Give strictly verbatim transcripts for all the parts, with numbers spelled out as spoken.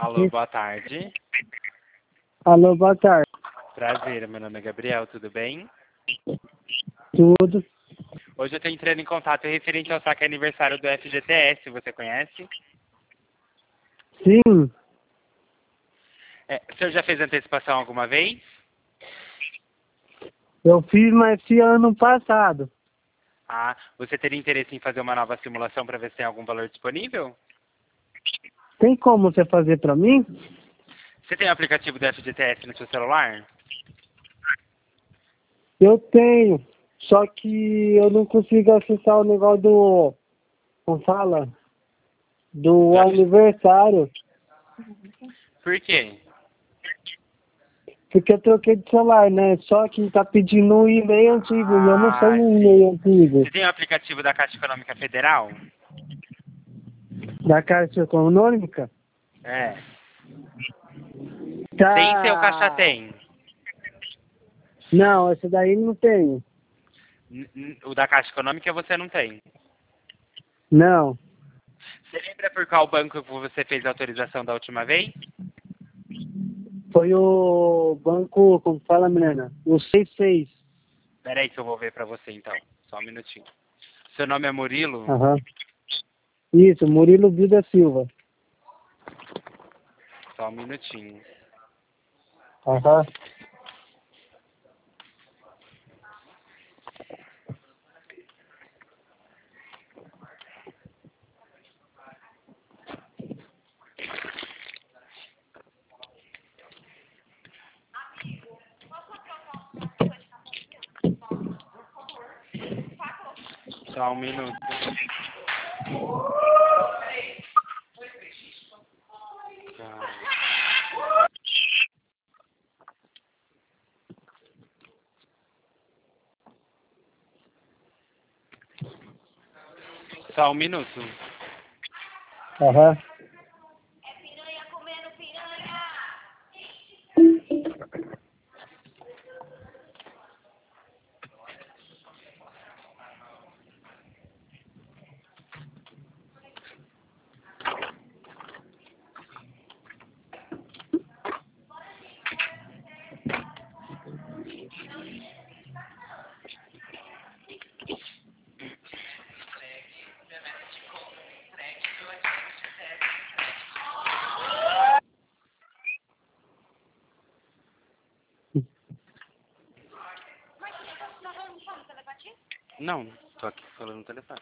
Alô, boa tarde. Alô, boa tarde. Prazer, meu nome é Gabriel, tudo bem? Tudo. Hoje eu estou entrando em contato referente ao saque aniversário do F G T S, você conhece? Sim, É, o senhor já fez antecipação alguma vez? eu fiz, mas esse ano passado. Ah, você teria interesse em fazer uma nova simulação para ver se tem algum valor disponível? Tem como você fazer pra mim? Você tem o aplicativo do F G T S no seu celular? Eu tenho, só que eu não consigo acessar o negócio do, como fala? Do Do- aniversário. Por quê? Porque eu troquei de celular, né? Só que tá pedindo um e-mail antigo e eu não Ah, tenho um e-mail sim. antigo. Você tem o aplicativo da Caixa Econômica Federal? Da Caixa Econômica? É. Tem seu caixa Tá. tem. Não, esse daí não tenho. N- n- O da Caixa Econômica você não tem. Não. Você lembra por qual banco que você fez a autorização da última vez? Foi o banco, como fala, menina? O seis seis. Espera aí que eu vou ver pra você então. Só um minutinho. Seu nome é Murilo? Aham. Isso, Murilo Vida Silva. Só um minutinho. Aham. Só um minuto. Tá. Só um minuto. Aham. Não, tô aqui falando no telefone.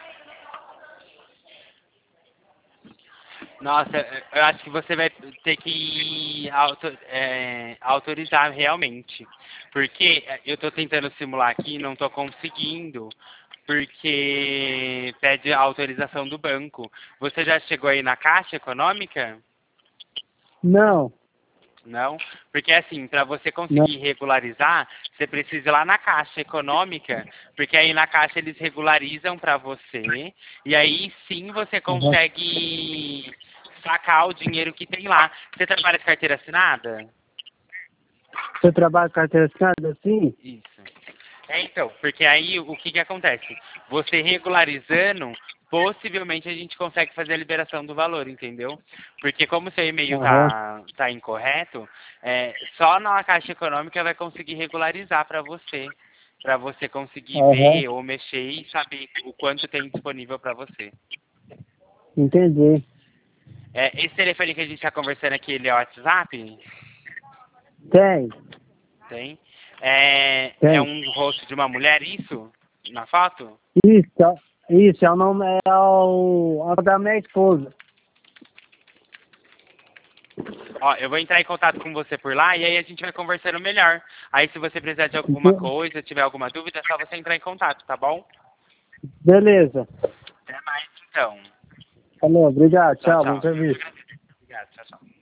Nossa, eu acho que você vai ter que auto- é, autorizar realmente. Porque eu tô tentando simular aqui e não tô conseguindo. Porque pede a autorização do banco. Você já chegou aí na Caixa Econômica? Não, Não? Porque assim, para você não. conseguir regularizar, você precisa ir lá na Caixa Econômica, porque aí na Caixa eles regularizam para você, e aí sim você Aham. consegue sacar o dinheiro que tem lá. Você trabalha de carteira assinada? Você trabalha com carteira assinada assim? Isso. É, então, porque aí o que que acontece? Você regularizando, possivelmente a gente consegue fazer a liberação do valor, entendeu? Porque como seu e-mail Aham. tá, tá incorreto, é, só na Caixa Econômica vai conseguir regularizar para você, para você conseguir Aham. ver ou mexer e saber o quanto tem disponível para você. Entendi. É, esse telefone que a gente está conversando aqui, ele é o WhatsApp? Tem, Tem. É, é tem. um rosto de uma mulher, isso? Na foto? Isso, é- isso, é o nome, é o, é o da minha esposa. Ó, eu vou entrar em contato com você por lá e aí a gente vai conversando melhor. Aí se você precisar de alguma coisa, tiver alguma dúvida, é só você entrar em contato, tá bom? Beleza. Até mais então. Falou, obrigado, Tchau, tchau, bom tchau. Eu que serviço. agradeço. Obrigado, tchau, tchau.